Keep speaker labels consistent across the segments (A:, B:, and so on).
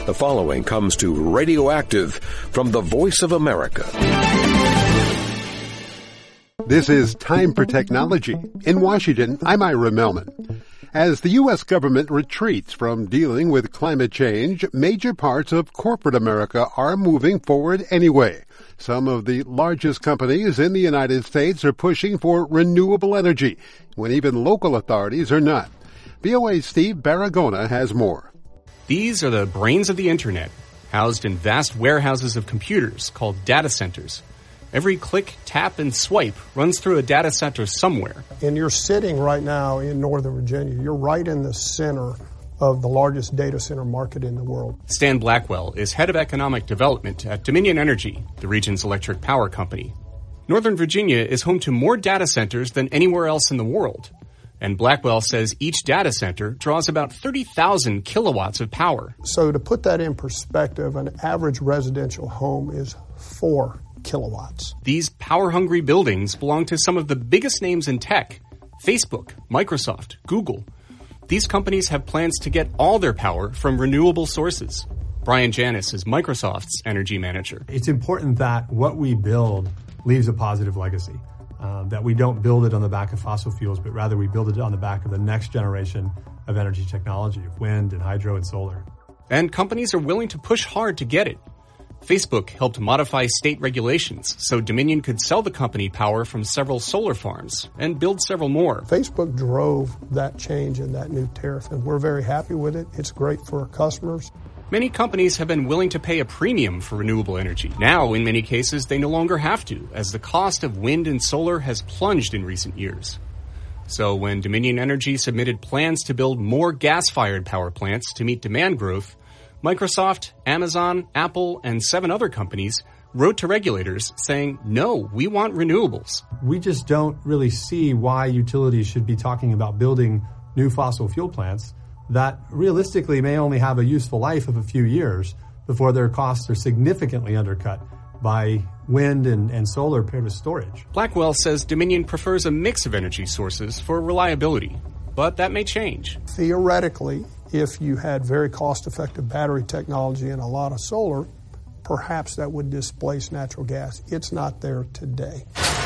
A: The following comes to Radioactive from the Voice of America.
B: This is Time for Technology. In Washington, I'm Ira Melman. As the U.S. government retreats from dealing with climate change, major parts of corporate America are moving forward anyway. Some of the largest companies in the United States are pushing for renewable energy, when even local authorities are not. VOA's Steve Baragona has more.
C: These are the brains of the Internet, housed in vast warehouses of computers called data centers. Every click, tap, and swipe runs through a data center somewhere.
D: And you're sitting right now in Northern Virginia. You're right in the center of the largest data center market in the world.
C: Stan Blackwell is head of economic development at Dominion Energy, the region's electric power company. Northern Virginia is home to more data centers than anywhere else in the world. And Blackwell says each data center draws about 30,000 kilowatts of power.
D: So to put that in perspective, an average residential home is 4 kilowatts.
C: These power-hungry buildings belong to some of the biggest names in tech: Facebook, Microsoft, Google. These companies have plans to get all their power from renewable sources. Brian Janis is Microsoft's energy manager.
E: It's important that what we build leaves a positive legacy. That we don't build it on the back of fossil fuels, but rather we build it on the back of the next generation of energy technology, of wind and hydro and solar.
C: And companies are willing to push hard to get it. Facebook helped modify state regulations so Dominion could sell the company power from several solar farms and build several more.
D: Facebook drove that change in that new tariff, and we're very happy with it. It's great for our customers.
C: Many companies have been willing to pay a premium for renewable energy. Now, in many cases, they no longer have to, as the cost of wind and solar has plunged in recent years. So when Dominion Energy submitted plans to build more gas-fired power plants to meet demand growth, Microsoft, Amazon, Apple, and 7 other companies wrote to regulators saying, no, we want renewables.
E: We just don't really see why utilities should be talking about building new fossil fuel plants that realistically may only have a useful life of a few years before their costs are significantly undercut by wind and solar paired with storage.
C: Blackwell says Dominion prefers a mix of energy sources for reliability, but that may change.
D: Theoretically, if you had very cost-effective battery technology and a lot of solar, perhaps that would displace natural gas. It's not there today.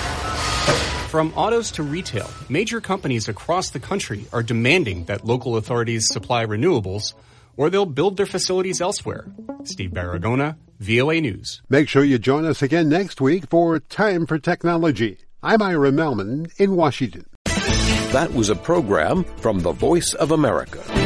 C: From autos to retail, major companies across the country are demanding that local authorities supply renewables, or they'll build their facilities elsewhere. Steve Baragona, VOA News.
B: Make sure you join us again next week for Time for Technology. I'm Ira Melman in Washington.
A: That was a program from the Voice of America.